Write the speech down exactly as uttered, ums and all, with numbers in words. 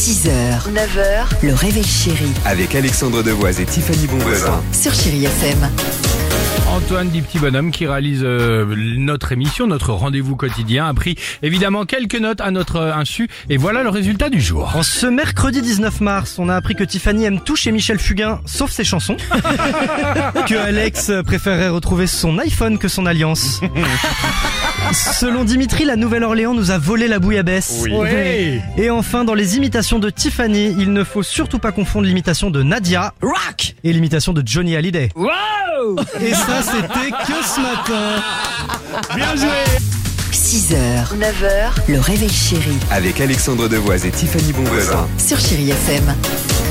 six heures, neuf heures, le réveil chéri Avec Alexandre Devoise et Tiffany Bonvoisin. sur Chéri F M. Antoine dit Petit Bonhomme qui réalise euh, notre émission, notre rendez-vous quotidien, a pris évidemment quelques notes à notre euh, insu et voilà le résultat du jour. En ce mercredi dix-neuf mars, on a appris que Tiffany aime tout chez Michel Fugain, sauf ses chansons. Que Alex préférerait retrouver son iPhone que son alliance. Selon Dimitri, la Nouvelle-Orléans nous a volé la bouillabaisse. Oui. Ouais. Et enfin, dans les imitations de Tiffany, il ne faut surtout pas confondre l'imitation de Nadia Rock et l'imitation de Johnny Hallyday. Wow. Et ça, c'était que ce matin. Bien joué. six heures, neuf heures, le réveil chéri Avec Alexandre Devoise et Tiffany Bonvoisin. sur Chéri F M.